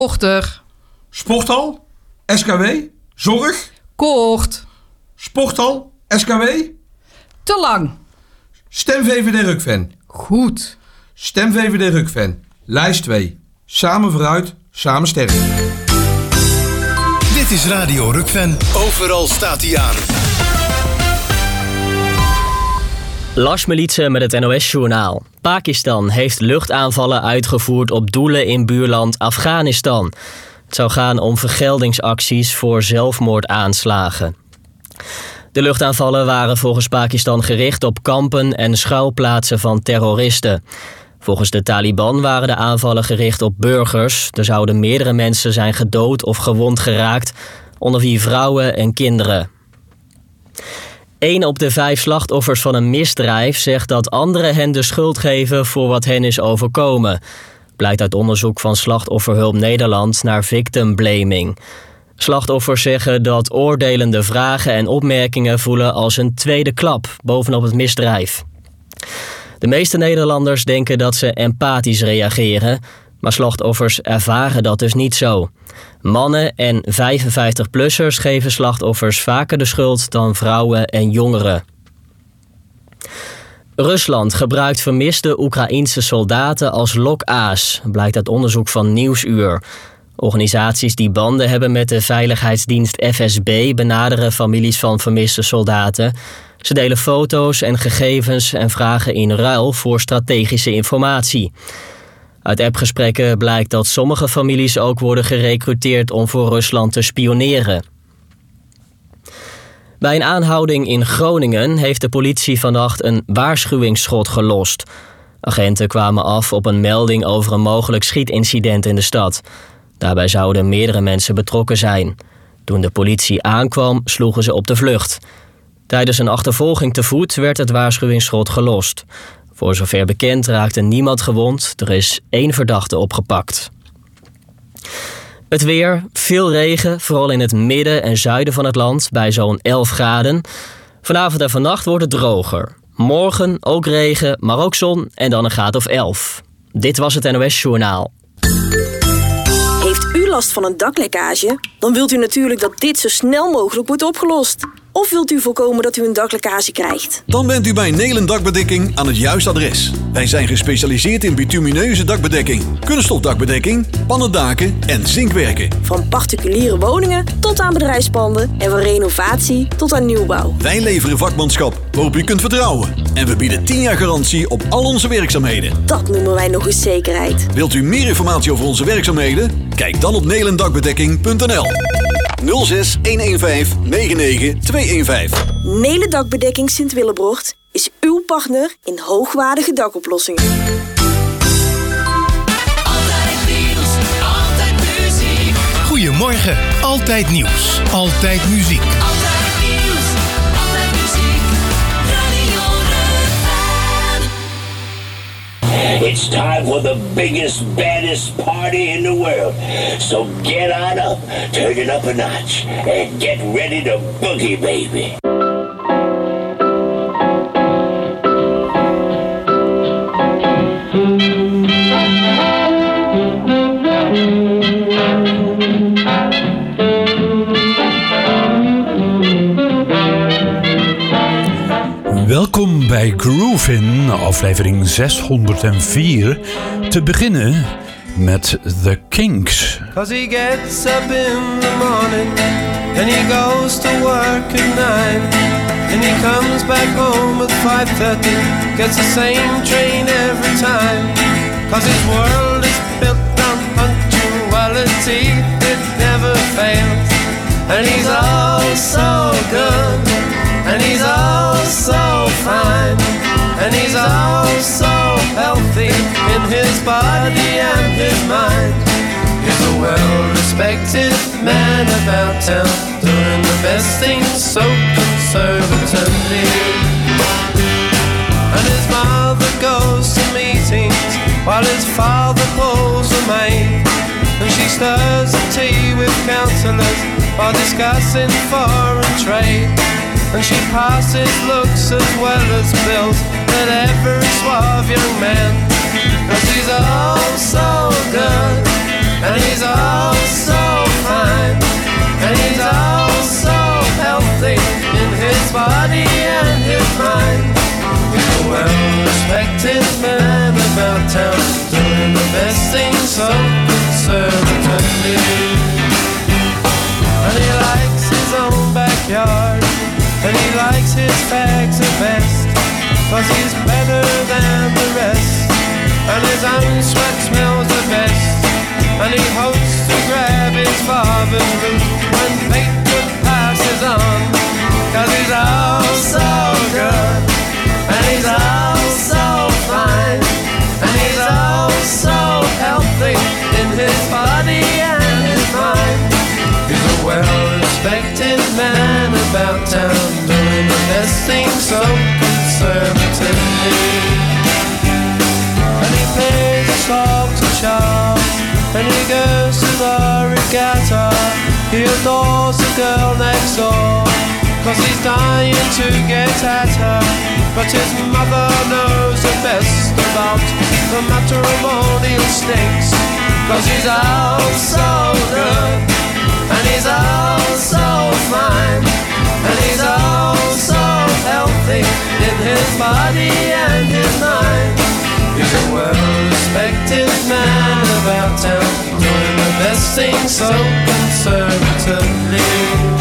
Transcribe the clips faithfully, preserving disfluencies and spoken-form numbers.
Ochter. Sporthal, S K W, zorg. Kort. Sporthal, S K W. Te lang. Stem V V D Rukven. Goed. Stem V V D Rukven. Lijst twee. Samen vooruit, samen sterk. Dit is Radio Rukven. Overal staat hij aan. Lars Militse met het N O S-journaal. Pakistan heeft luchtaanvallen uitgevoerd op doelen in buurland Afghanistan. Het zou gaan om vergeldingsacties voor zelfmoordaanslagen. De luchtaanvallen waren volgens Pakistan gericht op kampen en schuilplaatsen van terroristen. Volgens de Taliban waren de aanvallen gericht op burgers. Er zouden meerdere mensen zijn gedood of gewond geraakt, onder wie vrouwen en kinderen. Eén op de vijf slachtoffers van een misdrijf zegt dat anderen hen de schuld geven voor wat hen is overkomen. Blijkt uit onderzoek van Slachtofferhulp Nederland naar victim blaming. Slachtoffers zeggen dat oordelende vragen en opmerkingen voelen als een tweede klap bovenop het misdrijf. De meeste Nederlanders denken dat ze empathisch reageren, maar slachtoffers ervaren dat dus niet zo. Mannen en vijfenvijftig-plussers geven slachtoffers vaker de schuld dan vrouwen en jongeren. Rusland gebruikt vermiste Oekraïense soldaten als lokaas, blijkt uit onderzoek van Nieuwsuur. Organisaties die banden hebben met de veiligheidsdienst F S B benaderen families van vermiste soldaten. Ze delen foto's en gegevens en vragen in ruil voor strategische informatie. Uit appgesprekken blijkt dat sommige families ook worden gerekruteerd om voor Rusland te spioneren. Bij een aanhouding in Groningen heeft de politie vannacht een waarschuwingsschot gelost. Agenten kwamen af op een melding over een mogelijk schietincident in de stad. Daarbij zouden meerdere mensen betrokken zijn. Toen de politie aankwam, sloegen ze op de vlucht. Tijdens een achtervolging te voet werd het waarschuwingsschot gelost. Voor zover bekend raakte niemand gewond. Er is één verdachte opgepakt. Het weer, veel regen, vooral in het midden en zuiden van het land, bij zo'n elf graden. Vanavond en vannacht wordt het droger. Morgen ook regen, maar ook zon en dan een graad of elf. Dit was het N O S-journaal. Heeft u last van een daklekkage? Dan wilt u natuurlijk dat dit zo snel mogelijk wordt opgelost. Of wilt u voorkomen dat u een daklekkage krijgt? Dan bent u bij Nelen Dakbedekking aan het juiste adres. Wij zijn gespecialiseerd in bitumineuze dakbedekking, kunststofdakbedekking, pannendaken en zinkwerken. Van particuliere woningen tot aan bedrijfspanden en van renovatie tot aan nieuwbouw. Wij leveren vakmanschap waarop u kunt vertrouwen. En we bieden tien jaar garantie op al onze werkzaamheden. Dat noemen wij nog eens zekerheid. Wilt u meer informatie over onze werkzaamheden? Kijk dan op nelendakbedekking punt n l. nul zes een een vijf negen negen twee een vijf. Nelen Dakbedekking Sint-Willebrocht is uw partner in hoogwaardige dakoplossingen. Altijd nieuws, altijd muziek. Goedemorgen, altijd nieuws, altijd muziek. Altijd nieuws, altijd muziek. Radio Rukven. It's time for the biggest, baddest party in the world. So get on up, turn it up a notch, and get ready to boogie, baby. Welkom bij Groovin, aflevering zeshonderdvier. Te beginnen met The Kinks. Cause he gets up in the morning and he goes to work at nine, and he comes back home at five thirty, gets the same train every time. Cause his world is built on punctuality, it never fails. And he's all so good, and he's all so fine, and he's all so healthy in his body and his mind. He's a well-respected man about town, doing the best things so conservatively. And his mother goes to meetings while his father pulls the maid, and she stirs the tea with counsellors while discussing foreign trade. And she passes looks as well as bills at every suave young man, cause he's all so good, and he's all so fine, and he's all so healthy in his body and his mind. He's a well-respected man about town, doing the best thing so conservatively. And he likes his own backyard, and he likes his fags the best, 'cause he's better than the rest, and his own sweat smells the best. And he hopes to grab his father's root when Peyton passes on, 'cause he's all so good, and he's all so fine, and he's all so healthy in his body and his mind. He's a well-respected man about town, doing the best thing so conservatively. And he pays a song to Charles, and he goes to the regatta. He adores the girl next door, 'cause he's dying to get at her. But his mother knows the best about the matrimonial stakes, 'cause he's all so good, and he's all so fine, and he's all so healthy in his body and his mind. He's a well-respected man about town, doing the best thing so conservatively.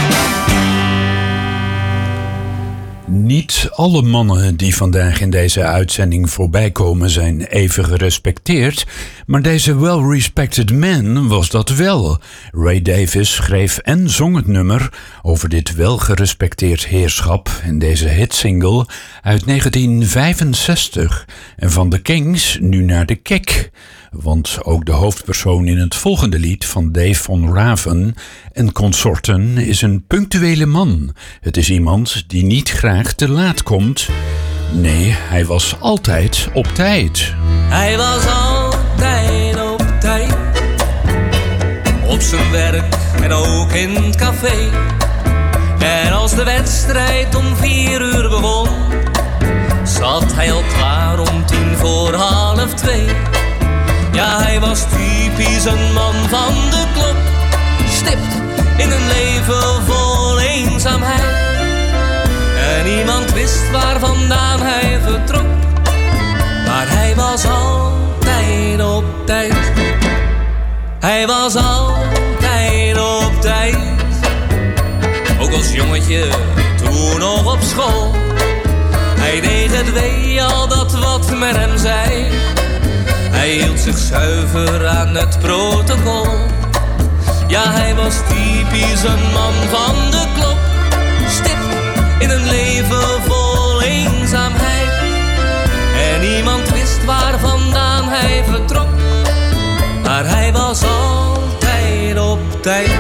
Niet alle mannen die vandaag in deze uitzending voorbij komen zijn even gerespecteerd, maar deze well-respected man was dat wel. Ray Davies schreef en zong het nummer over dit welgerespecteerd heerschap in deze hitsingle uit negentien vijfenzestig. En van de Kings nu naar de Kek. Want ook de hoofdpersoon in het volgende lied van Dave Von Raven en consorten is een punctuele man. Het is iemand die niet graag te laat komt. Nee, hij was altijd op tijd. Hij was altijd op tijd, op zijn werk en ook in het café. En als de wedstrijd om vier uur begon, zat hij al klaar om tien voor half twee. Ja, hij was typisch een man van de klok, stipt in een leven vol eenzaamheid. En niemand wist waar vandaan hij vertrok, maar hij was altijd op tijd. Hij was altijd op tijd, ook als jongetje toen nog op school. Hij deed het wee al dat wat men hem zei, hij hield zich zuiver aan het protocol. Ja, hij was typisch een man van de klok, stipt in een leven vol eenzaamheid. En niemand wist waar vandaan hij vertrok, maar hij was altijd op tijd.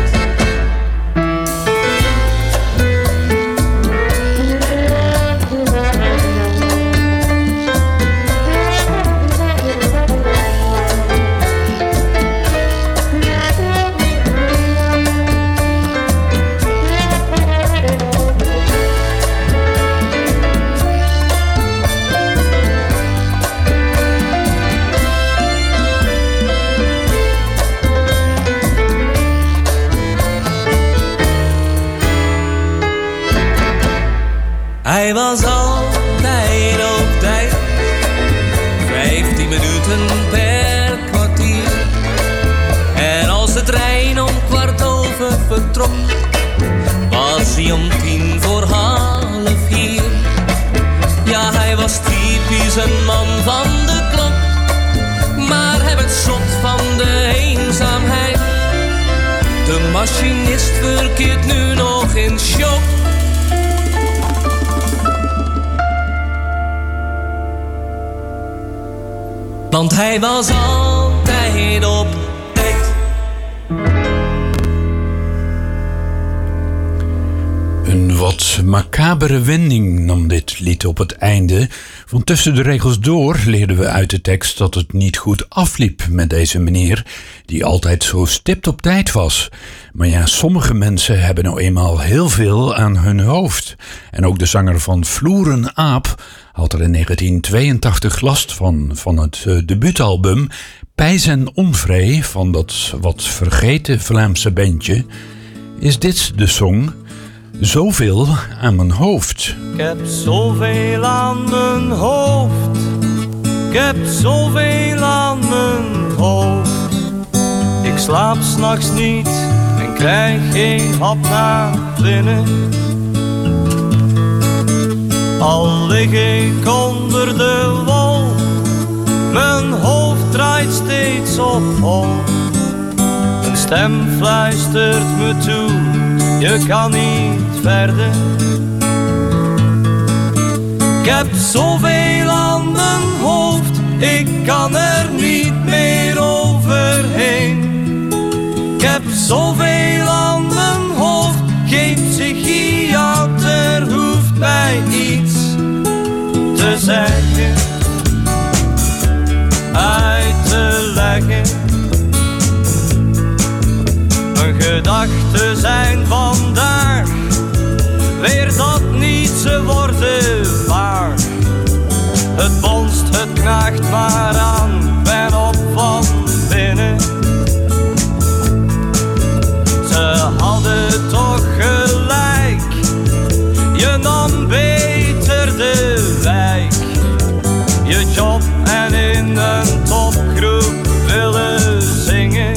Hij was altijd op tijd, vijftien minuten per kwartier. En als de trein om kwart over vertrok, was hij om tien voor half vier. Ja, hij was typisch een man van de klok, maar hij werd zot van de eenzaamheid. De machinist verkeert nu nog in shock. Want hij was altijd op tijd. Een wat macabere wending nam dit lied op het einde, want tussen de regels door leerden we uit de tekst dat het niet goed afliep met deze meneer, die altijd zo stipt op tijd was. Maar ja, sommige mensen hebben nou eenmaal heel veel aan hun hoofd. En ook de zanger van Vloeren Aap had er in negentien tweeëntachtig last van, van het uh, debuutalbum Pijs en Onvree van dat wat vergeten Vlaamse bandje is dit de song Zoveel aan mijn hoofd. Ik heb zoveel aan mijn hoofd. Ik heb zoveel aan mijn hoofd. Ik slaap 's nachts niet en krijg geen hap naar binnen. Al lig ik onder de wol, mijn hoofd draait steeds op hol. Een stem fluistert me toe, je kan niet verder. Ik heb zoveel aan mijn hoofd, ik kan er niet meer overheen. Ik heb zoveel aan mijn hoofd, geen psychiater hoeft mij iets te zeggen, uit te leggen. Mijn gedachten zijn vandaag weer dat niet ze worden waar. Het bonst, het knaagt maar aan, ben op van binnen. Ze hadden toch gelijk, je nam beter de wijk. Je job en in een topgroep willen zingen.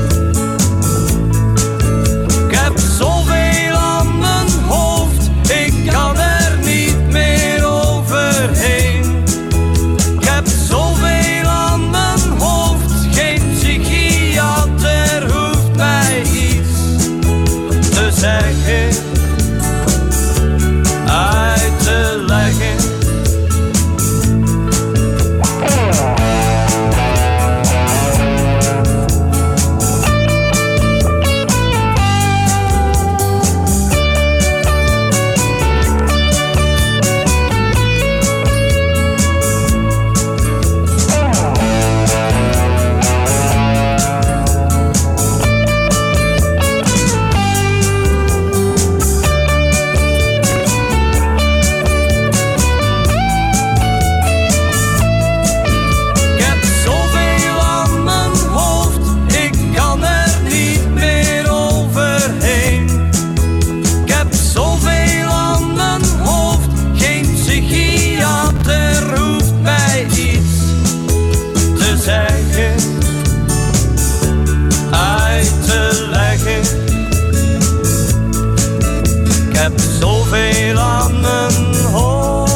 Ik heb zoveel aan mijn hoofd, ik kan er niet meer overheen. Ik heb zoveel aan mijn hoofd, geen psychiater hoeft mij iets te zeggen, uit te leggen. Zoveel aan mijn hoofd.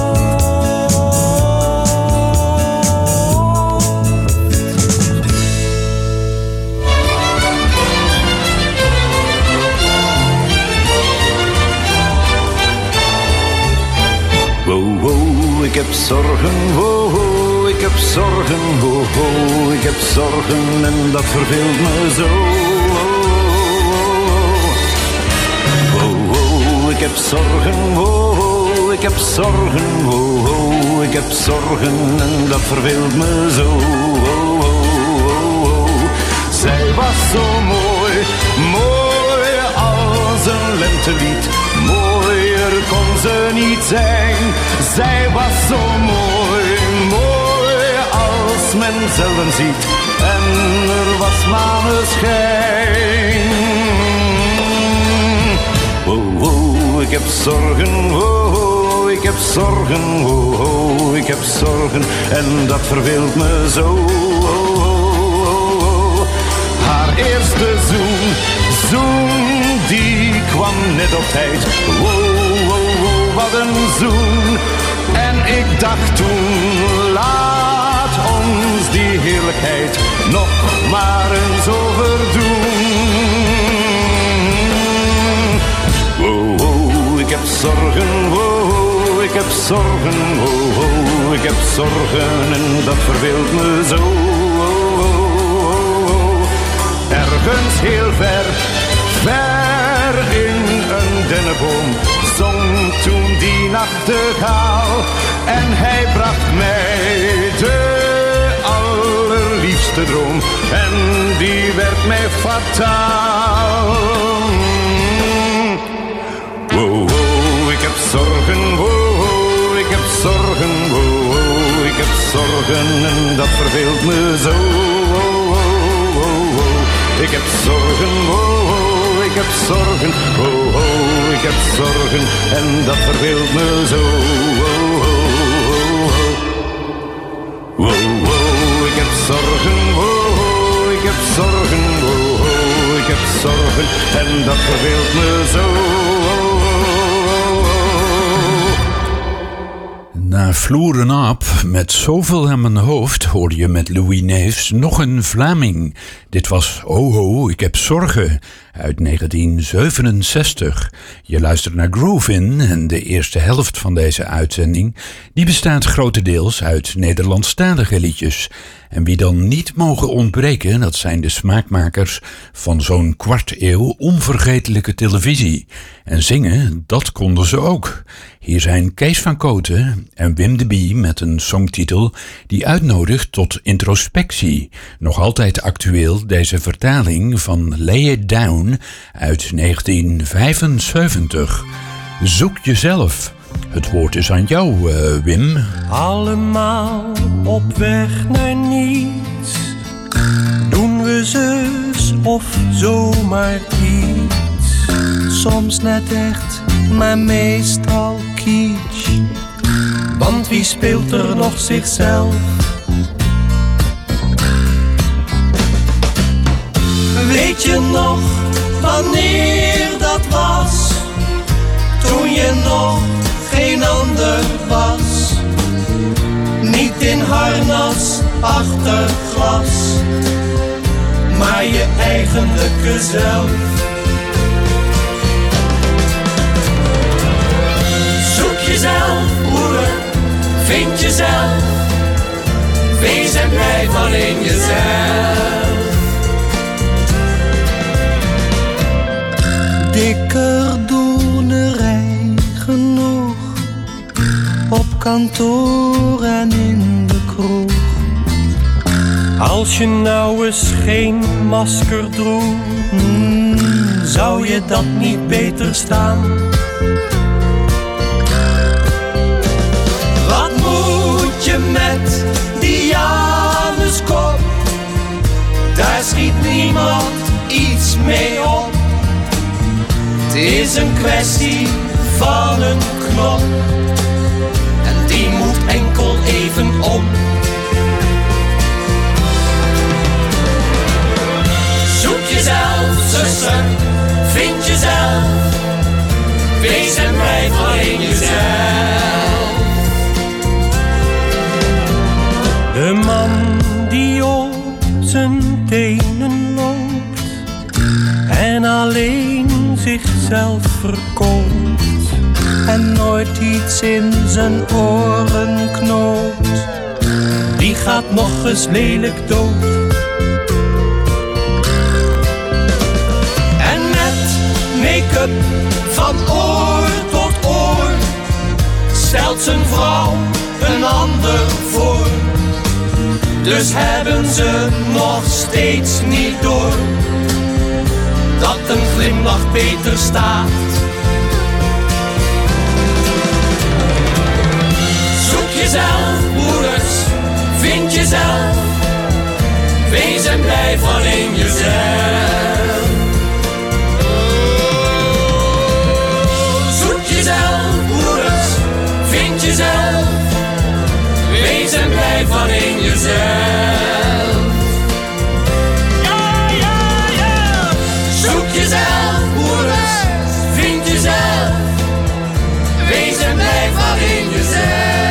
Wow, wow, ik heb zorgen, wow, wow, ik heb zorgen, wow, wow, ik heb zorgen en dat verveelt me zo. Ik heb zorgen, oh, oh, ik heb zorgen, oh, oh, ik heb zorgen en dat verveelt me zo. Oh, oh, oh, oh. Zij was zo mooi, mooi als een lentelied. Mooier kon ze niet zijn. Zij was zo mooi, mooi als men zelden ziet. En er was maneschijn. Oh, oh, ik heb zorgen, oh, oh, ik heb zorgen, oh, oh, ik heb zorgen en dat verveelt me zo. Oh, oh, oh. Haar eerste zoen, zoen, die kwam net op tijd. Oh, oh, oh, wat een zoen. En ik dacht toen, laat ons die heerlijkheid nog maar eens overdoen. Oh, oh, ik heb zorgen, oh, oh, ik heb zorgen, oh, oh, ik heb zorgen en dat verveelt me zo. Oh, oh, oh. Ergens heel ver, ver in een dennenboom zong toen die nachtegaal. En hij bracht mij de allerliefste droom en die werd mij fataal. Oh, oh, ik heb zorgen, oh, oh, ik heb zorgen, oh, oh, ik heb zorgen en dat verveelt me zo. Oh, Ik heb zorgen, oh, oh, ik heb zorgen, oh, oh, ik heb zorgen en dat verveelt me zo. Oh, oh, oh, oh. Wow, wow, ik heb zorgen, wow, wow, ik heb zorgen, wow, wow, ik heb zorgen en dat verveelt me zo. Na Vloeren Aap, met zoveel aan mijn hoofd, hoorde je met Louis Neefs nog een Vlaming. Dit was Oh Ho, ik heb zorgen, uit negentien zevenenzestig. Je luistert naar Groovin en de eerste helft van deze uitzending, die bestaat grotendeels uit Nederlandstalige liedjes. En wie dan niet mogen ontbreken, dat zijn de smaakmakers van zo'n kwart eeuw onvergetelijke televisie. En zingen, dat konden ze ook. Hier zijn Kees van Kooten en Wim de Bie met een songtitel die uitnodigt tot introspectie. Nog altijd actueel deze vertaling van Lay It Down uit negentien vijfenzeventig. Zoek jezelf. Het woord is aan jou, uh, Wim. Allemaal op weg naar niets. Doen we zus of zomaar iets. Soms net echt, maar meestal kitsch. Want wie speelt er nog zichzelf? Weet je nog wanneer dat was? Toen je nog geen ander was. Niet in harnas achter glas, maar je eigenlijke zelf. Zoek jezelf, broeder, vind jezelf. Wees en blijf alleen jezelf. Dikker doenerij genoeg, op kantoor en in de kroeg. Als je nou eens geen masker droeg, hmm, zou je dat niet beter staan? Wat moet je met die Januskop? Daar schiet niemand iets mee op. Het is een kwestie van een knop en die moet enkel even om. Zoek jezelf, zuster, vind jezelf. Wees en blijf alleen jezelf. De man die op zijn tenen loopt en alleen zichzelf verkoopt en nooit iets in zijn oren knoopt, die gaat nog eens lelijk dood. En met make-up van oor tot oor stelt zijn vrouw een ander voor. Dus hebben ze nog steeds niet door dat een glimlach beter staat. Zoek jezelf, broeders, vind jezelf. Wees en blijf alleen jezelf. Zoek jezelf, broeders, vind jezelf. Wees en blijf alleen jezelf. Ja, ja, ja. Zoek jezelf, broeders, vind jezelf. Wees en blijf alleen jezelf.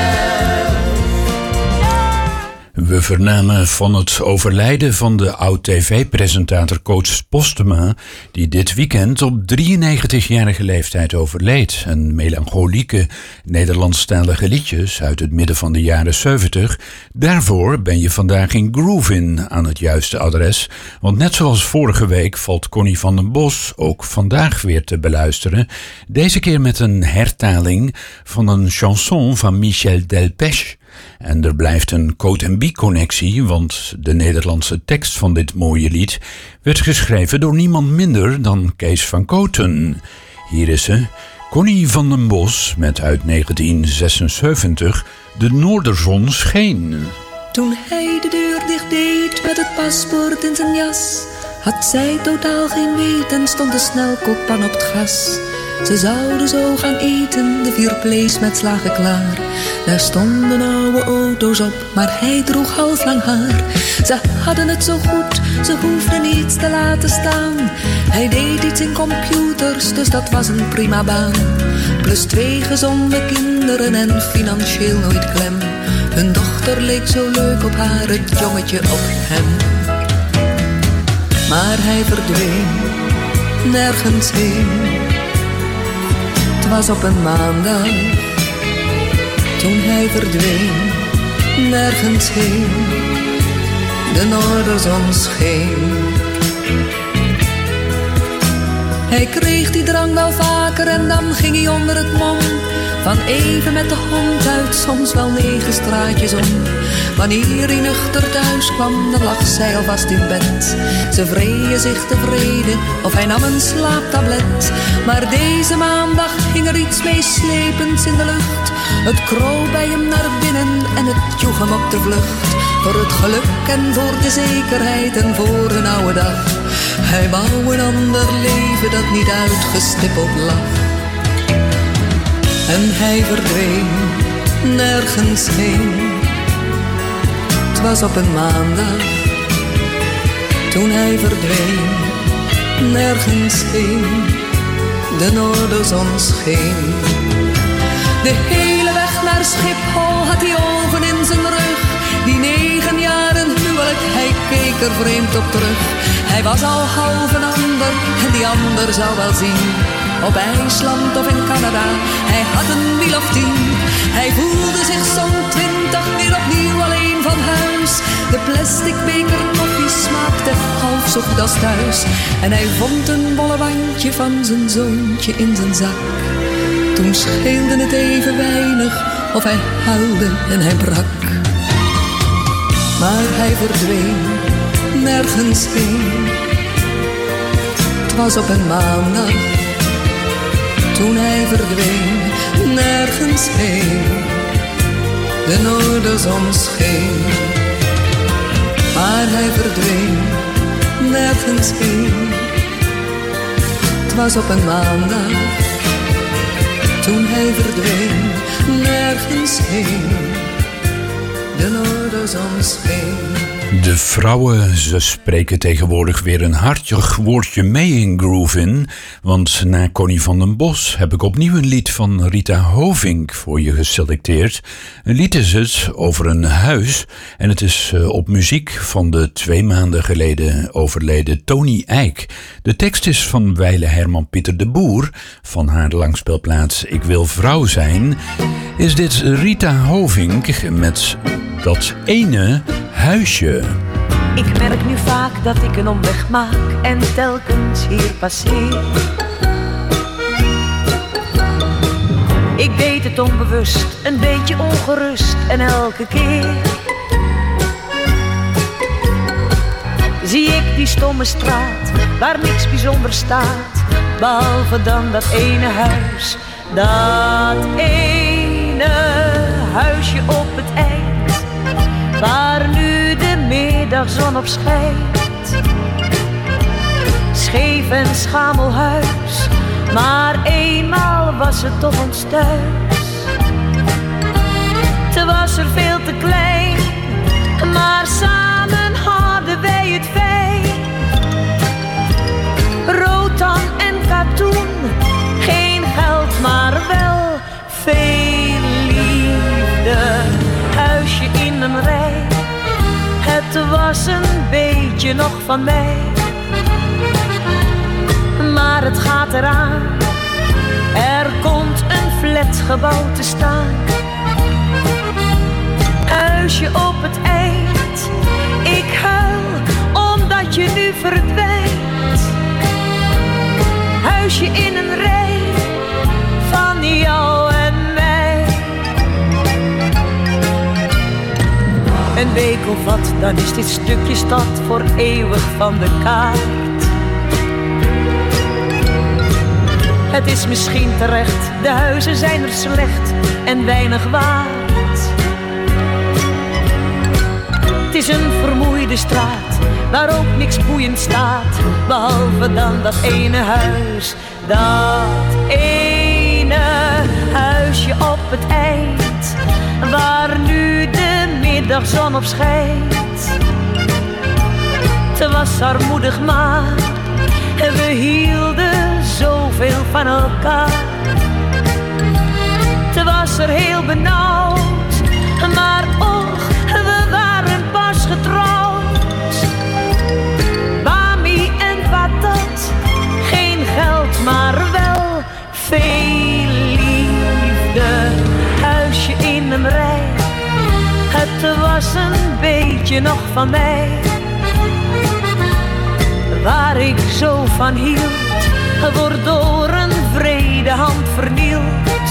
We vernamen van het overlijden van de oud-T V-presentator Koos Postema, die dit weekend op drieënnegentigjarige leeftijd overleed. En melancholieke Nederlandstalige liedjes uit het midden van de jaren zeventig. Daarvoor ben je vandaag in Groovin aan het juiste adres. Want net zoals vorige week valt Connie van den Bos ook vandaag weer te beluisteren. Deze keer met een hertaling van een chanson van Michel Delpech. En er blijft een Coat en Bie connectie, want de Nederlandse tekst van dit mooie lied werd geschreven door niemand minder dan Kees van Kooten. Hier is ze, Connie van den Bos met uit negentien zesenzeventig De Noorderzon scheen. Toen hij de deur dicht deed met het paspoort in zijn jas, Had zij totaal geen weten, stond de snelkookpan op het gas. Ze zouden zo gaan eten, de vier vleesmetslagen klaar. Daar stonden oude auto's op, maar hij droeg halflang haar. Ze hadden het zo goed, ze hoefden niets te laten staan. Hij deed iets in computers, dus dat was een prima baan. Plus twee gezonde kinderen en financieel nooit klem. Hun dochter leek zo leuk op haar, het jongetje op hem. Maar hij verdween, nergens heen. Het was op een maandag, toen hij verdween, nergens heen. De noorderzon scheen. Hij kreeg die drang wel vaker en dan ging hij onder het mom. Van even met de hond uit, soms wel negen straatjes om. Wanneer hij nuchter thuis kwam, dan lag zij alvast in bed. Ze vreeën zich tevreden, of hij nam een slaaptablet. Maar deze maandag hing er iets meeslepends in de lucht. Het kroop bij hem naar binnen en het joeg hem op de vlucht. Voor het geluk en voor de zekerheid en voor een oude dag. Hij wou een ander leven dat niet uitgestippeld lag. En hij verdween, nergens heen. Het was op een maandag, toen hij verdween, nergens heen. De noorderzon scheen. De hele weg naar Schiphol had hij ogen in zijn rug. Die negen jaren huwelijk, hij keek er vreemd op terug. Hij was al half een ander en die ander zou wel zien. Op IJsland of in Canada, hij had een wiel of tien. Hij voelde zich zo'n twintig weer opnieuw alleen van huis. De plastic beker koffie smaakte half zo goed als thuis. En hij vond een bolle wandje van zijn zoontje in zijn zak. Toen scheelde het even weinig of hij huilde en hij brak. Maar hij verdween, nergens heen. Het was op een maandag, toen hij verdween, nergens heen. De noorderzon scheen. Maar hij verdween, nergens heen. Het was op een maandag, toen hij verdween, nergens heen. De noorderzon scheen. De vrouwen, ze spreken tegenwoordig weer een hartig woordje mee in Groovin. Want na Connie van den Bos heb ik opnieuw een lied van Rita Hovink voor je geselecteerd. Een lied is het over een huis en het is op muziek van de twee maanden geleden overleden Tony Eijk. De tekst is van Weile Herman Pieter de Boer. Van haar langspeelplaats Ik wil vrouw zijn is dit Rita Hovink met dat ene huisje. Ik merk nu vaak dat ik een omweg maak en telkens hier passeer. Ik deed het onbewust, een beetje ongerust en elke keer zie ik die stomme straat waar niks bijzonders staat, behalve dan dat ene huis. Dat ene huisje op het eind, waar nu de middagzon op schijnt. Scheef en schamel huis, maar eenmaal was het toch ons thuis. Het was er veel te klein, maar samen hadden wij het fijn. Rotan en katoen, geen geld maar wel veel liefde. Huisje in een rij, het was een beetje nog van mij. Maar het gaat eraan, er komt een flatgebouw te staan. Huisje op het eind, ik huil omdat je nu verdwijnt. Huisje in een rij, van jou en mij. Een week of wat, dan is dit stukje stad voor eeuwig van de kaart. Het is misschien terecht, de huizen zijn er slecht en weinig waard. Het is een vermoeide straat, waar ook niks boeiend staat, behalve dan dat ene huis. Dat ene huisje op het eind, waar nu de middagzon op schijnt. Het was armoedig maar, we hielden zoveel van elkaar. Het was er heel benauwd, maar och, we waren pas getrouwd. Bami en patat, geen geld, maar wel veel liefde. Huisje in een rij, het was een beetje nog van mij. Waar ik zo van hield, wordt door een vrede hand vernield.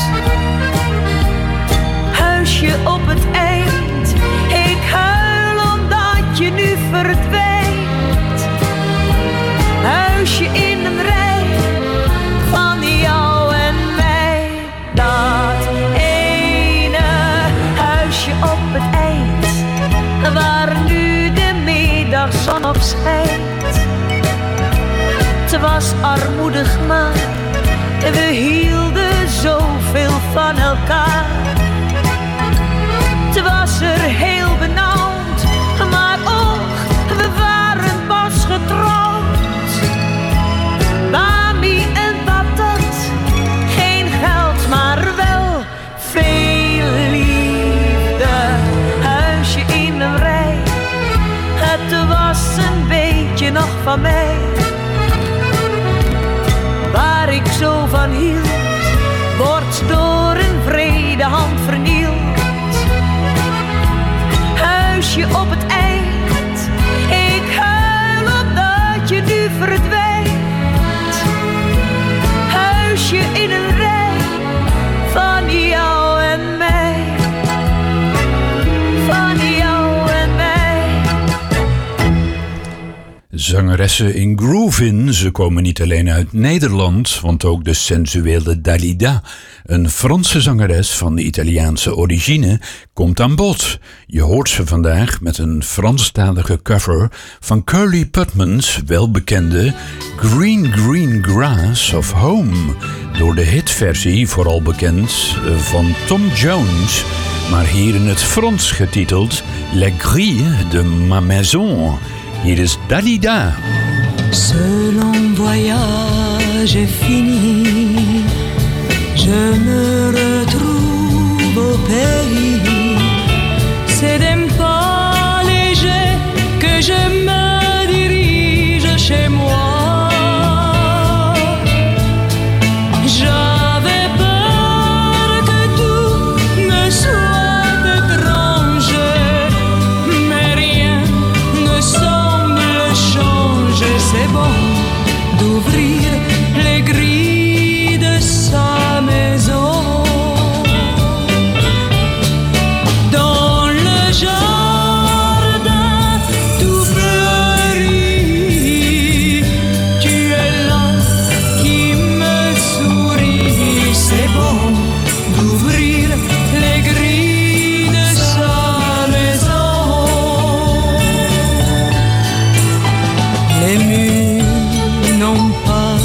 Huisje op het eind, ik huil omdat je nu verdwijnt. Huisje in een rij, van jou en mij. Dat ene huisje op het eind, waar nu de middagzon op schijnt. Het was armoedig maar, we hielden zoveel van elkaar. Het was er heel benauwd, maar och, we waren pas getrouwd. Bami en patat, geen geld, maar wel veel liefde. Huisje in een rij, het was een beetje nog van mij. Waar ik zo van hield, wordt door een vrede hand vernield. Huisje op het eind, ik huil omdat je nu verdwijnt. Huisje in een rij, van jou en mij. Van jou en mij. Zangeressen in Groovin, ze komen niet alleen uit Nederland, want ook de sensuele Dalida, een Franse zangeres van Italiaanse origine, komt aan bod. Je hoort ze vandaag met een Franstalige cover van Curly Putman's welbekende Green Green Grass of Home, door de hitversie vooral bekend van Tom Jones, maar hier in het Frans getiteld La Grille de ma Maison. Hier is Dalida. Ce long voyage est fini, je me retrouve au pays. C'est d'un pas léger que je me dirige chez moi. J'avais peur que tout me soit étranger, mais rien ne semble changer. C'est bon d'ouvrir les grilles de sa maison. Dans le jardin tout fleuri, tu es là qui me sourit. C'est bon d'ouvrir les grilles de sa maison. Les murs n'ont pas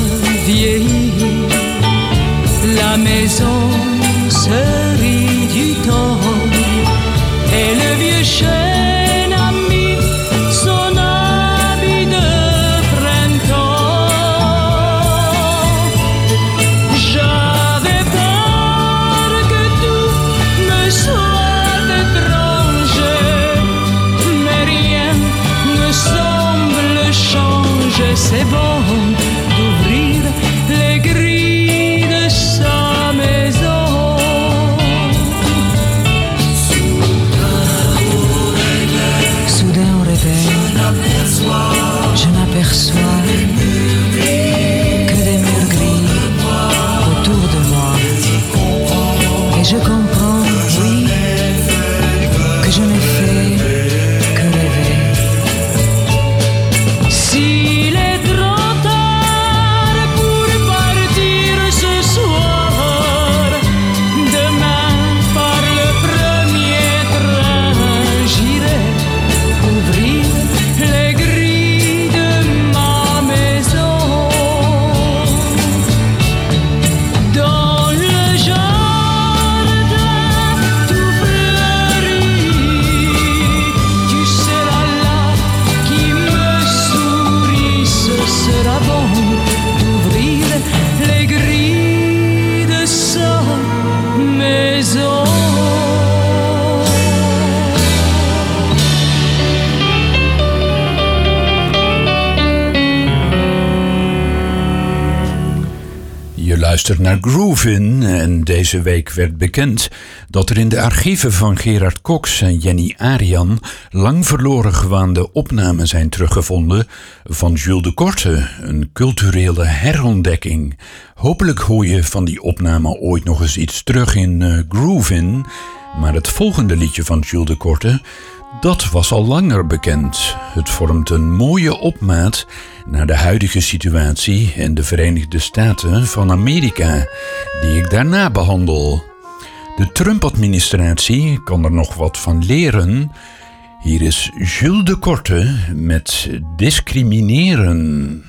luistert naar Groovin en deze week werd bekend dat er in de archieven van Gerard Cox en Jenny Arian lang verloren gewaande opnamen zijn teruggevonden van Jules de Korte, een culturele herontdekking. Hopelijk hoor je van die opname ooit nog eens iets terug in uh, Groovin, maar het volgende liedje van Jules de Korte, dat was al langer bekend. Het vormt een mooie opmaat naar de huidige situatie in de Verenigde Staten van Amerika, die ik daarna behandel. De Trump-administratie kan er nog wat van leren. Hier is Jules de Korte met Discrimineren.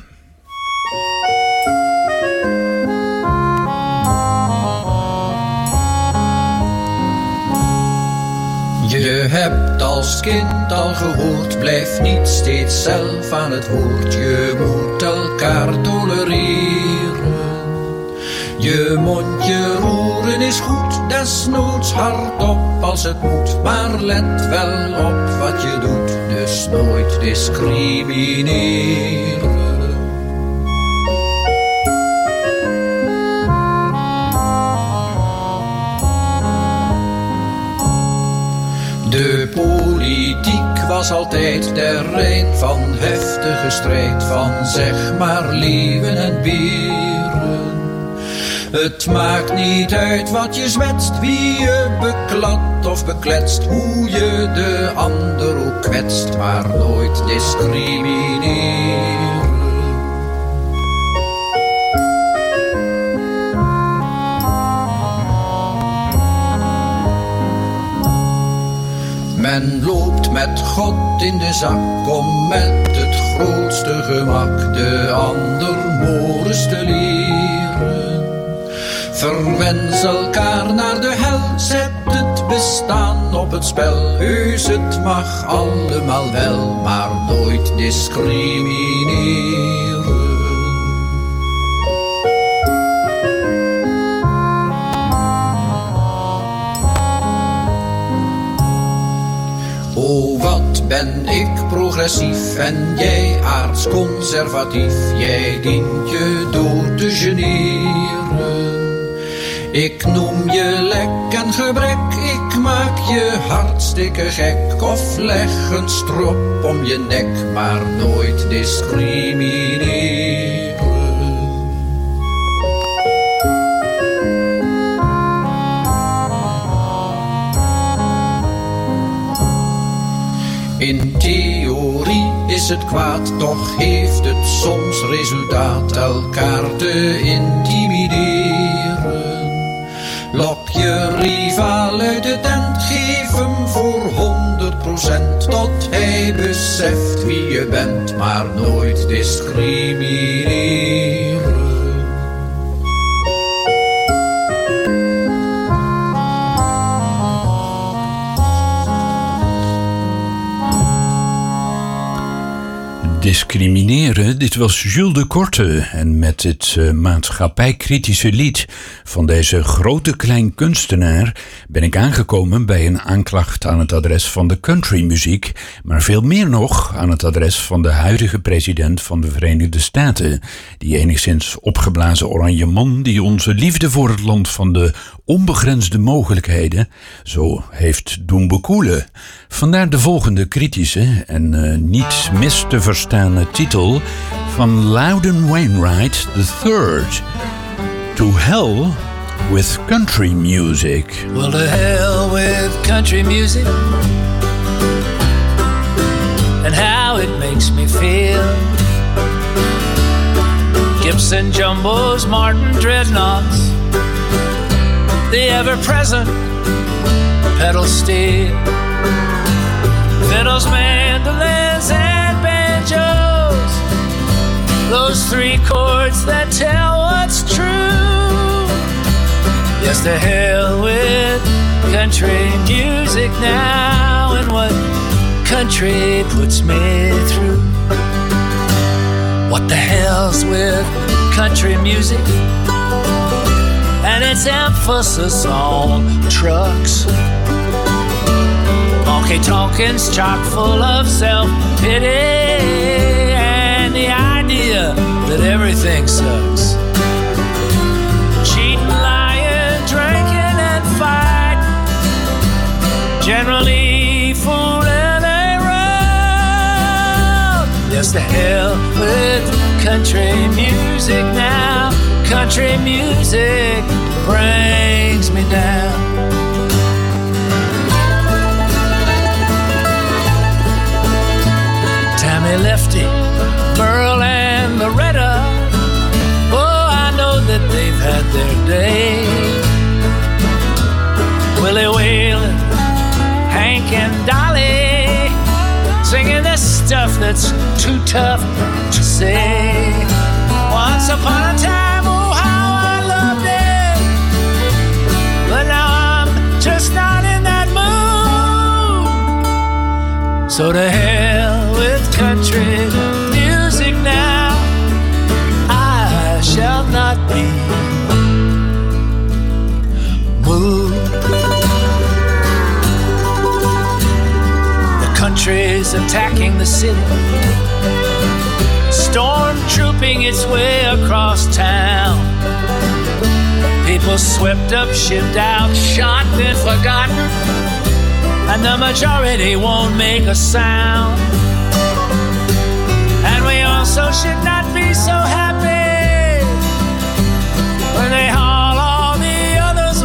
Je hebt als kind al gehoord, blijf niet steeds zelf aan het woord. Je moet elkaar tolereren. Je mondje roeren is goed, desnoods hardop als het moet. Maar let wel op wat je doet, dus nooit discrimineren. De politiek was altijd terrein van heftige strijd, van zeg maar leeuwen en beren. Het maakt niet uit wat je zwetst, wie je bekladt of bekletst, hoe je de ander ook kwetst, maar nooit discrimineren. Men loopt met God in de zak om met het grootste gemak de ander mores te leren. Verwens elkaar naar de hel, zet het bestaan op het spel. Heus, het mag allemaal wel, maar nooit discrimineren. Oh, wat ben ik progressief en jij aardsconservatief. Jij dient je door te generen. Ik noem je lek en gebrek, ik maak je hartstikke gek. Of leg een strop om je nek, maar nooit discrimineren. In theorie is het kwaad, toch heeft het soms resultaat elkaar te intimideren. Lok je rivaal uit de tent, geef hem voor honderd procent tot hij beseft wie je bent, maar nooit discrimineren. Discrimineren, dit was Jules de Korte en met het uh, maatschappijkritische lied van deze grote kleinkunstenaar ben ik aangekomen bij een aanklacht aan het adres van de countrymuziek, maar veel meer nog aan het adres van de huidige president van de Verenigde Staten, die enigszins opgeblazen oranje man die onze liefde voor het land van de onbegrensde mogelijkheden zo heeft doen bekoelen. Vandaar de volgende kritische en uh, niet mis te verstaande titel van Loudon Wainwright the third. To hell with country music. Well, to hell with country music and how it makes me feel. Gibson jumbos, Martin dreadnoughts, the ever-present pedal steel, fiddles, mandolins, and banjos, those three chords that tell what's true. Yes, to hell with country music now and what country puts me through. What the hell's with country music and its emphasis on trucks? Honky tonkins chock full of self-pity and the idea that everything sucks. generally fool and they run. Yes, to hell with country music now. Country music brings me down. Tammy Lefty, Merle and Loretta, oh, I know that they've had their day. Willie Whalen, Hank and Dolly, singing this stuff that's too tough to say. Once upon a time, oh, how I loved it, but now I'm just not in that mood. So to hell with country music now, I shall not be moved. The country's attacking the city, storm trooping its way across town. People swept up, shipped out, shot and forgotten, and the majority won't make a sound. And we also should not be so happy when they haul all the others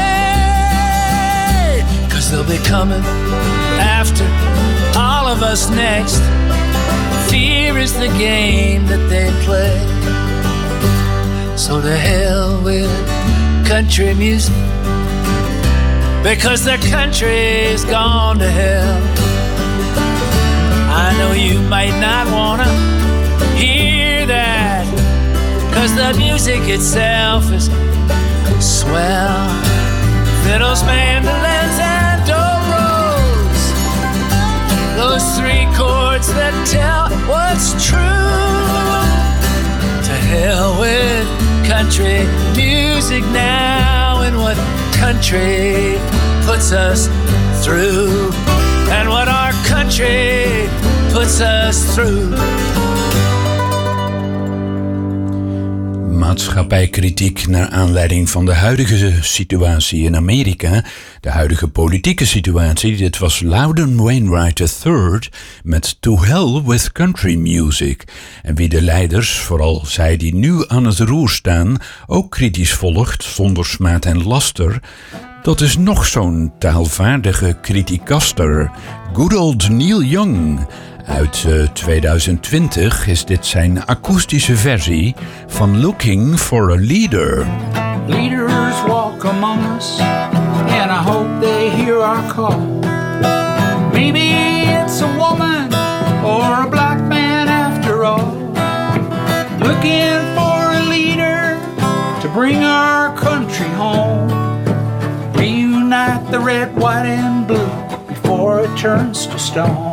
away, 'cause they'll be coming after all of us next. Fear is the game that they play. So to hell with country music, because the country's gone to hell. I know you might not wanna hear that, 'cause the music itself is swell. Fiddles, mandolins, and dobros, those three chords that tell what's true. To hell with country music now, and what country puts us through, and what our country puts us through. Maatschappijkritiek naar aanleiding van de huidige situatie in Amerika, de huidige politieke situatie. Dit was Loudon Wainwright de derde met To Hell with Country Music. En wie de leiders, vooral zij die nu aan het roer staan, ook kritisch volgt, zonder smaad en laster, dat is nog zo'n taalvaardige criticaster, good old Neil Young. Uit uh, twintig twintig is dit zijn akoestische versie van Looking for a Leader. Leaders walk among us, and I hope they hear our call. Maybe it's a woman or a black man after all. Looking for a leader to bring our country home. Reunite the red, white, and blue before it turns to stone.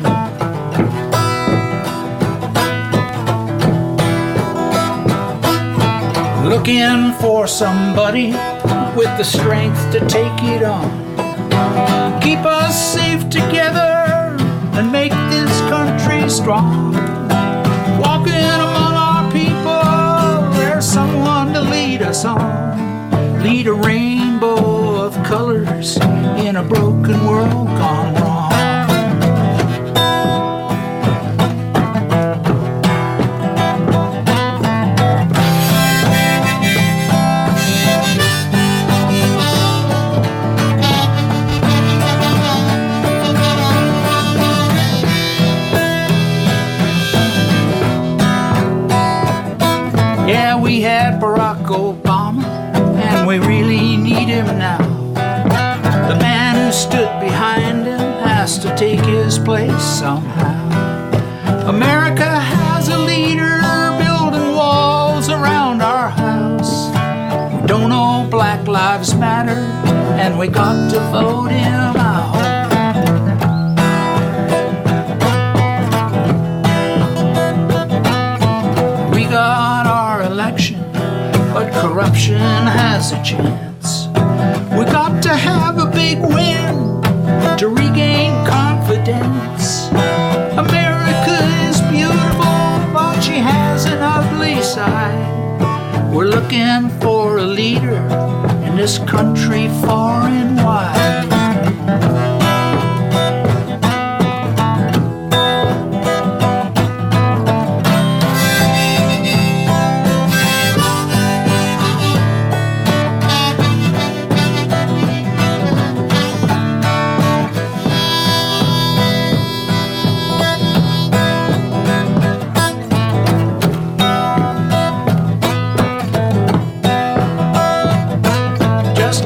Looking for somebody with the strength to take it on. Keep us safe together and make this country strong. Walking among our people, there's someone to lead us on. Lead a rainbow of colors in a broken world gone wrong. We had Barack Obama, and we really need him now. The man who stood behind him has to take his place somehow. America has a leader building walls around our house. We don't know Black Lives Matter, and we got to vote him out. We got our election, but corruption has a chance. We got to have a big win to regain confidence. America is beautiful, but she has an ugly side. We're looking for a leader in this country far and wide.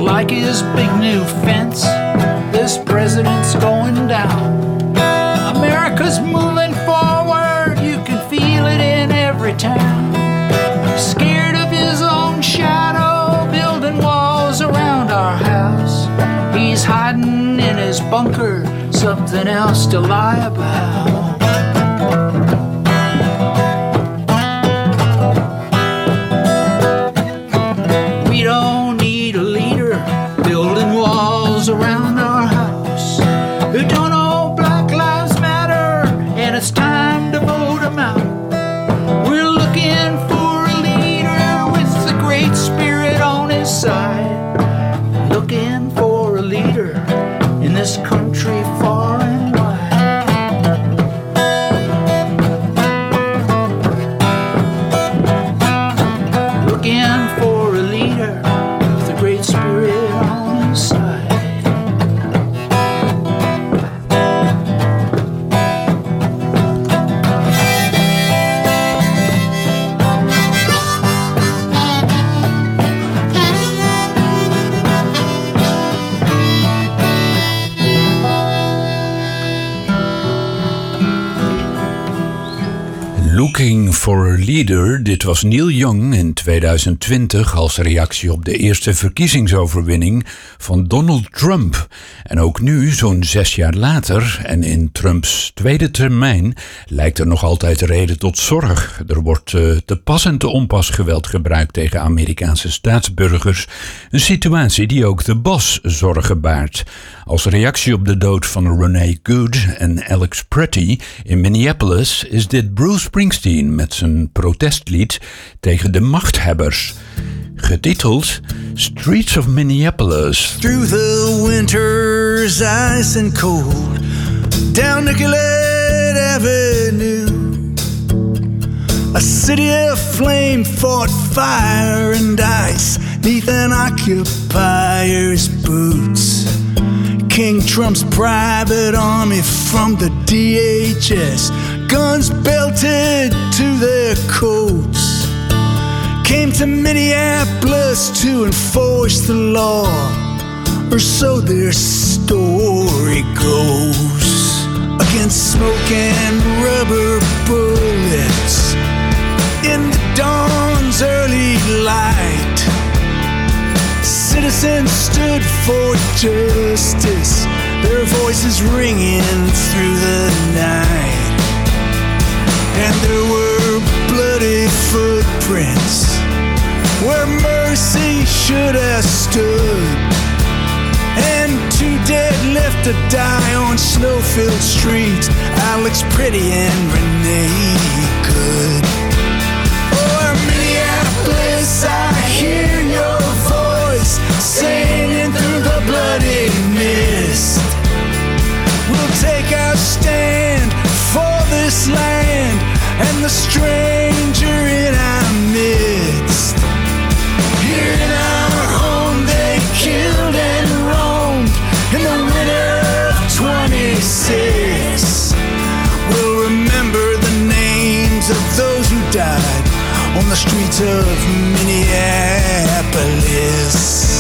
like his big new fence. This president's going down. America's moving forward, you can feel it in every town. Scared of his own shadow, building walls around our house. He's hiding in his bunker, something else to lie about. We don't need a leader building walls around our house who don't know Black Lives Matter, and it's time to vote them out. We're looking for a leader with the great spirit on his side. Looking for a leader in this country far and wide. Looking for a leader with a great spirit on his side. Looking for a Leader, dit was Neil Young in tweeduizend twintig als reactie op de eerste verkiezingsoverwinning van Donald Trump. En ook nu, zo'n zes jaar later en in Trumps tweede termijn, lijkt er nog altijd reden tot zorg. Er wordt uh, te pas en te onpas geweld gebruikt tegen Amerikaanse staatsburgers, een situatie die ook de Bos zorgen baart. Als reactie op de dood van Renee Good en Alex Pretty in Minneapolis is dit Bruce Springsteen met zijn protestlied tegen de machthebbers, getiteld Streets of Minneapolis. Through the winter's ice and cold, down Nicollet Avenue, a city of flame fought fire and ice neath an occupier's boots. King Trump's private army from the D H S, guns belted to their coats, came to Minneapolis to enforce the law, or so their story goes. Against smoke and rubber bullets in the dawn's early light, citizens stood for justice, their voices ringing through the night. And there were bloody footprints where mercy should have stood, and two dead left to die on snow-filled streets, Alex Pretty and Renee Good. Oh, Minneapolis, I hear your voice singing through the bloody mist. We'll take our stand for this land and the stranger in our midst. Here in our home they killed and roamed in the winter of twenty-six. We'll remember the names of those who died on the streets of Minneapolis.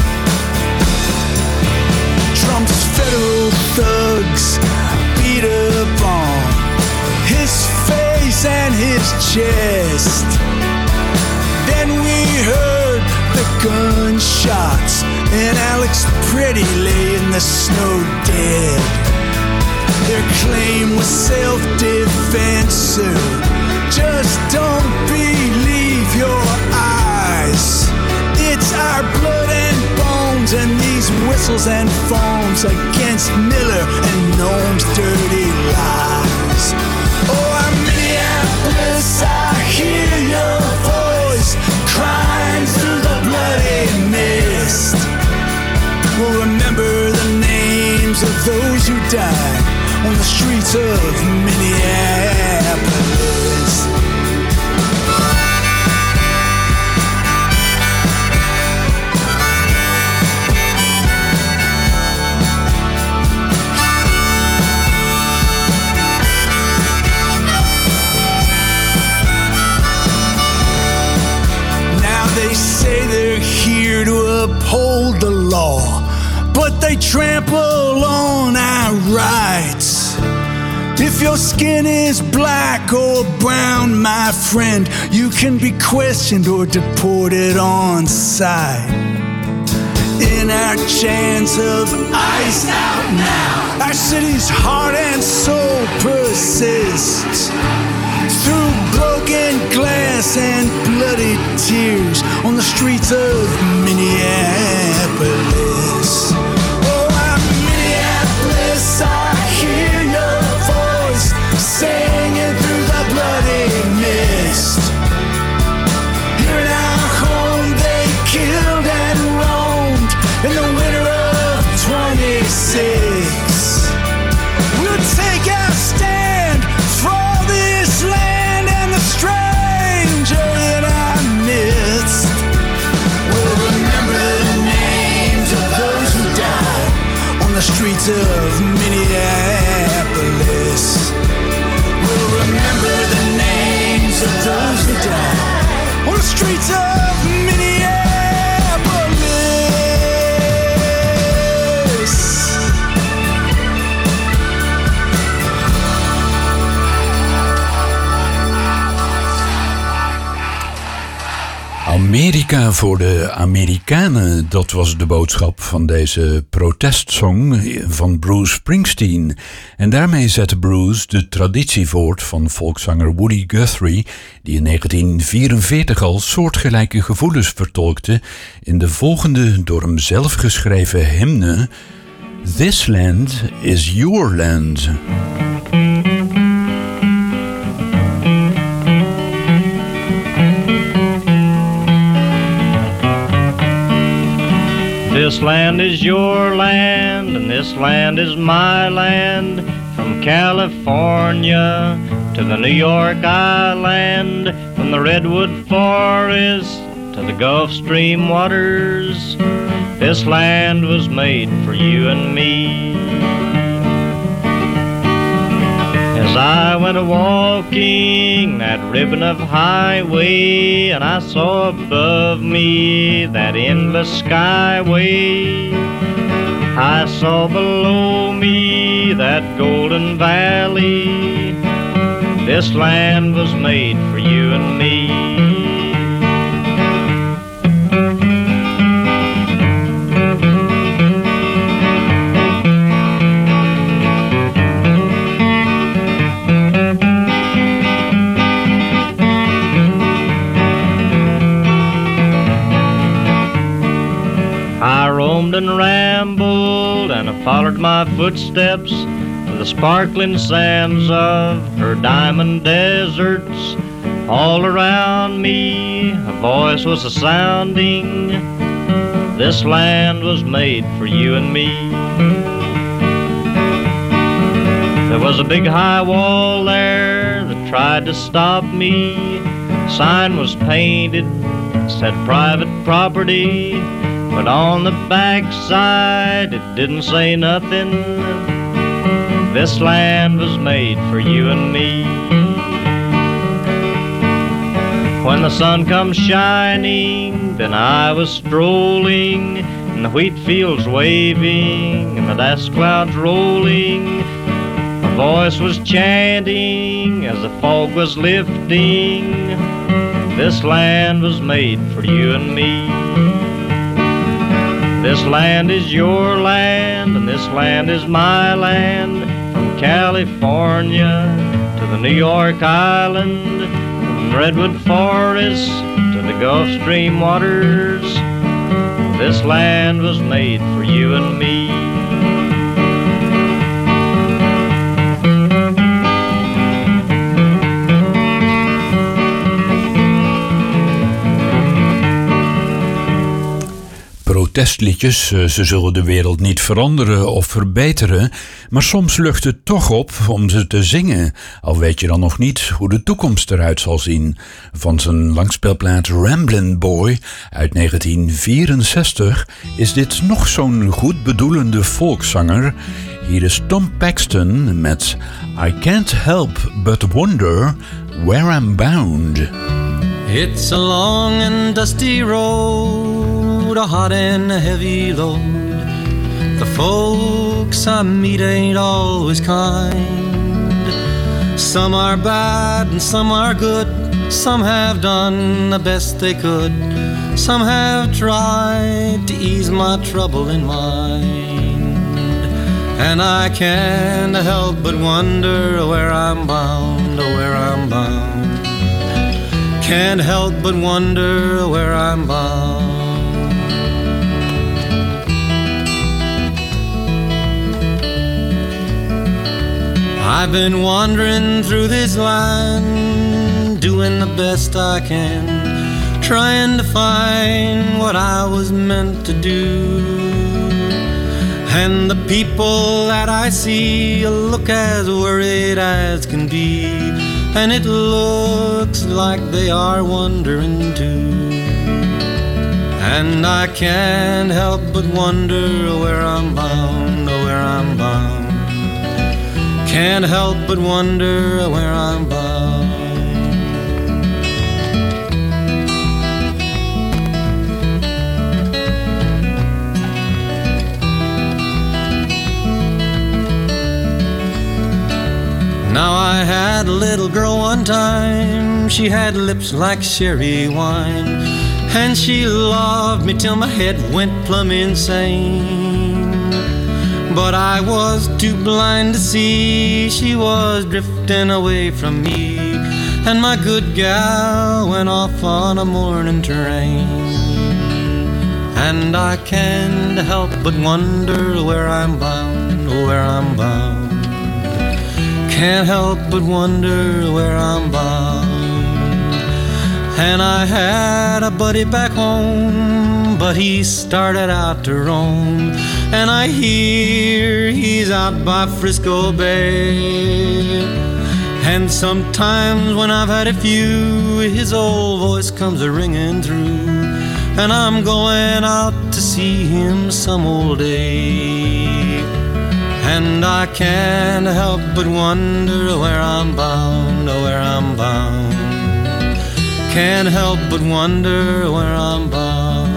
Trump's federal thugs beat up on his face and his chest. Then we heard the gunshots and Alex Pretty lay in the snow dead. Their claim was self-defense, sir. Just don't believe your eyes. It's our blood and bones and these whistles and phones against Miller and Noam's dirty lies. Oh, I'm Minneapolis, I hear your voice crying through the bloody mist. We'll remember the names of those who died on the streets of Minneapolis. They say they're here to uphold the law, but they trample on our rights. If your skin is black or brown, my friend, you can be questioned or deported on sight. In our chance of ice out now, our city's heart and soul persists. Through broken glass and bloody tears on the streets of Minneapolis. Oh, I'm Minneapolis, I hear your voice singing through the bloody mist. Here in our home they killed and roamed in the winter of twenty-six. We'll take our stand for this land and the stranger in our midst. We'll remember the names of those who died on the streets of Minneapolis. We'll remember the names of those who died on the streets of Minneapolis. Amerika voor de Amerikanen, dat was de boodschap van deze protestsong van Bruce Springsteen. En daarmee zette Bruce de traditie voort van volkszanger Woody Guthrie, die in negentien vierenveertig al soortgelijke gevoelens vertolkte in de volgende door hem zelf geschreven hymne: This land is your land. This land is your land, and this land is my land. From California to the New York Island, from the Redwood Forest to the Gulf Stream waters, this land was made for you and me. As I went a-walking that ribbon of highway, and I saw above me that endless skyway, I saw below me that golden valley. This land was made for you and me. And rambled, and I followed my footsteps to the sparkling sands of her diamond deserts. All around me a voice was a sounding, this land was made for you and me. There was a big high wall there that tried to stop me. A sign was painted, said private property, but on the backside it didn't say nothing. This land was made for you and me. When the sun comes shining, then I was strolling, and the wheat fields waving, and the dust clouds rolling. A voice was chanting as the fog was lifting. This land was made for you and me. This land is your land, and this land is my land. From California to the New York Island, from Redwood Forest to the Gulf Stream waters, this land was made for you and me. Protestliedjes, ze zullen de wereld niet veranderen of verbeteren, maar soms lucht het toch op om ze te zingen, al weet je dan nog niet hoe de toekomst eruit zal zien. Van zijn langspeelplaat Ramblin' Boy uit negentien vierenzestig is dit nog zo'n goed bedoelende volkszanger. Hier is Tom Paxton met I Can't Help But Wonder Where I'm Bound. It's a long and dusty road load, a hot and a heavy load. The folks I meet ain't always kind. Some are bad and some are good. Some have done the best they could. Some have tried to ease my troubled mind. And I can't help but wonder where I'm bound, oh, where I'm bound. Can't help but wonder where I'm bound. I've been wandering through this land, doing the best I can, trying to find what I was meant to do. And the people that I see look as worried as can be, and it looks like they are wondering too. And I can't help but wonder where I'm bound, oh, where I'm bound. Can't help but wonder where I'm bound. Now I had a little girl one time. She had lips like sherry wine, and she loved me till my head went plumb insane. But I was too blind to see she was drifting away from me, and my good gal went off on a morning train. And I can't help but wonder where I'm bound, oh, where I'm bound. Can't help but wonder where I'm bound. And I had a buddy back home, but he started out to roam, and I hear he's out by Frisco Bay. And sometimes when I've had a few, his old voice comes a-ringing through, and I'm going out to see him some old day. And I can't help but wonder where I'm bound, oh, where I'm bound. Can't help but wonder where I'm bound.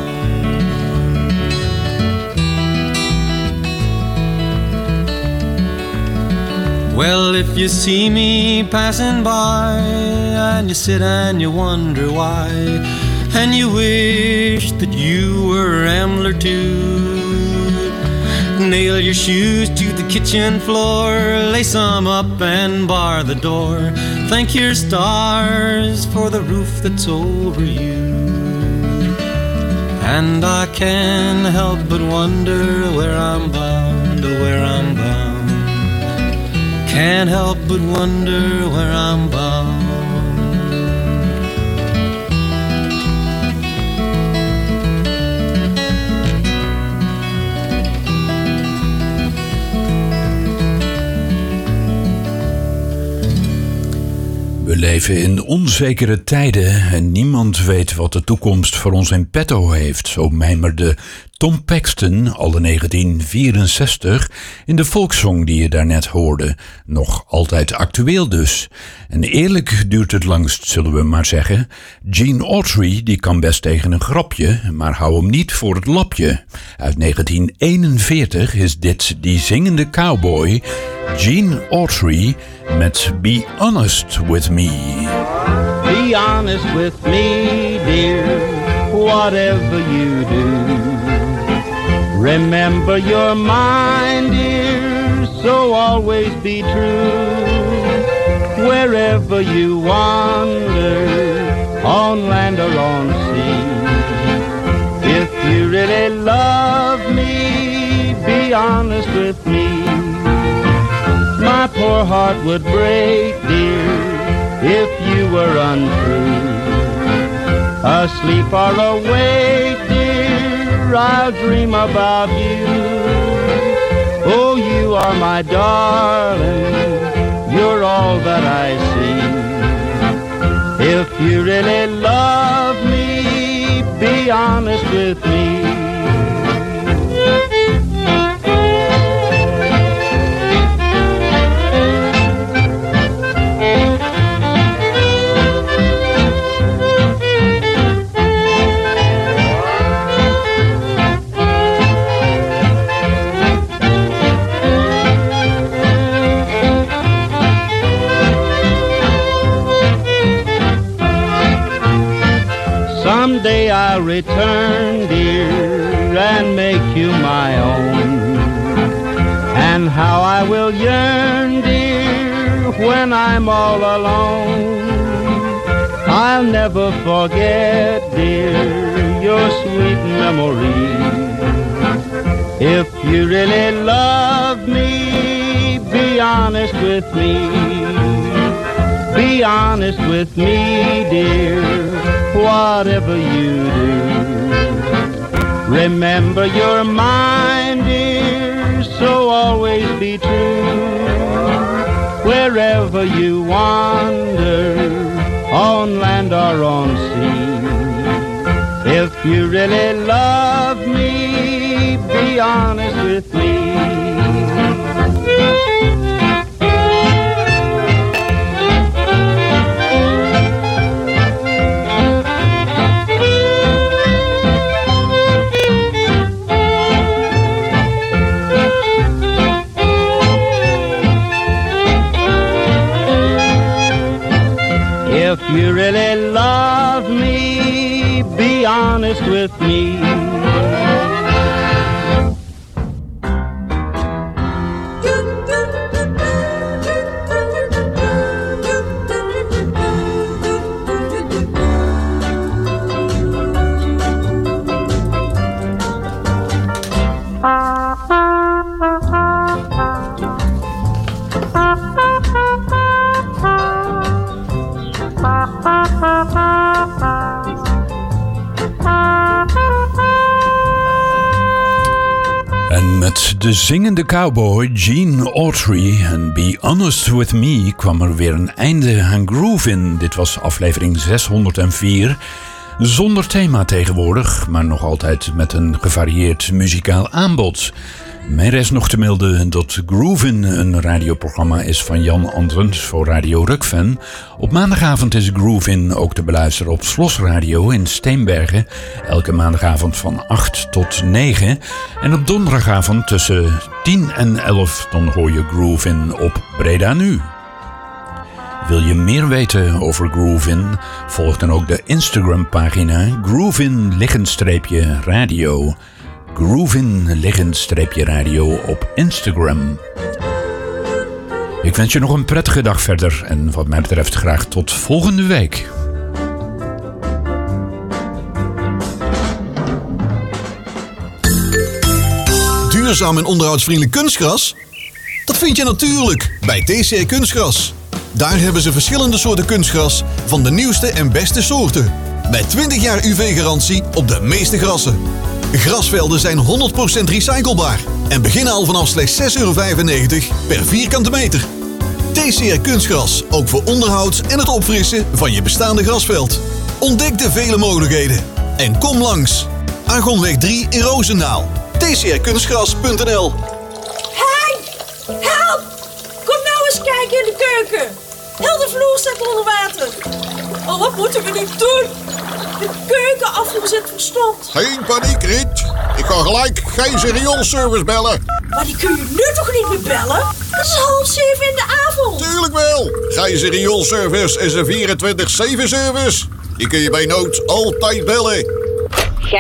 Well, if you see me passing by, and you sit and you wonder why, and you wish that you were Rambler too, nail your shoes to the kitchen floor, lace them up and bar the door. Thank your stars for the roof that's over you. And I can't help but wonder where I'm bound, oh, where I'm bound. Can't help but wonder where I'm bound. We leven in onzekere tijden en niemand weet wat de toekomst voor ons in petto heeft. Zo mijmerde Tom Paxton al in negentien vierenzestig in de volkszong die je daarnet hoorde. Nog altijd actueel dus. En eerlijk duurt het langst, zullen we maar zeggen. Gene Autry die kan best tegen een grapje, maar hou hem niet voor het lapje. Uit negentien eenenveertig is dit die zingende cowboy Gene Autry met Be Honest With Me. Be honest with me, dear, whatever you do. Remember you're mine, dear, so always be true. Wherever you wander, on land or on sea, if you really love me, be honest with me. My poor heart would break, dear, if you were untrue. Asleep or awake, dear, I'll dream about you. Oh, you are my darling, you're all that I see. If you really love me, be honest with me. day I'll return, dear, and make you my own. And how I will yearn, dear, when I'm all alone. I'll never forget, dear, your sweet memory. If you really love me, be honest with me. Be honest with me, dear, whatever you do. Remember you're mine, dear, so always be true. Wherever you wander, on land or on sea. If you really love me, be honest with me. If you really love me, be honest with me. De zingende cowboy Gene Autry en Be Honest With Me kwam er weer een einde aan Groovin. Dit was aflevering zeshonderdvier. Zonder thema tegenwoordig, maar nog altijd met een gevarieerd muzikaal aanbod. Mij rest nog te melden dat Groovin een radioprogramma is van Jan Andrens voor Radio Rukven. Op maandagavond is Groovin ook te beluisteren op Slos Radio in Steenbergen. Elke maandagavond van acht tot negen. En op donderdagavond tussen tien en elf dan hoor je Groovin op Breda Nu. Wil je meer weten over Groovin? Volg dan ook de Instagram pagina Groovin-radio. Groovin-radio op Instagram. Ik wens je nog een prettige dag verder en wat mij betreft graag tot volgende week. Duurzaam en onderhoudsvriendelijk kunstgras? Dat vind je natuurlijk bij T C R Kunstgras. Daar hebben ze verschillende soorten kunstgras van de nieuwste en beste soorten. Met twintig jaar U V-garantie op de meeste grassen. Grasvelden zijn honderd procent recyclebaar en beginnen al vanaf slechts zes euro vijfennegentig per vierkante meter. T C R Kunstgras, ook voor onderhoud en het opfrissen van je bestaande grasveld. Ontdek de vele mogelijkheden en kom langs. Argonweg drie in Roosendaal. T C R kunstgras punt n l. Hey! Help! Kom nou eens kijken in de keuken. Heel de vloer staat onder water. Oh, wat moeten we nu doen? De keukenafvoer zit verstomd. Geen paniek, Riet. Ik ga gelijk Gijzer Rioolservice bellen. Maar die kun je nu toch niet meer bellen? Het is half zeven in de avond. Tuurlijk wel. Gijzer Rioolservice is een vierentwintig zeven service. Die kun je bij nood altijd bellen.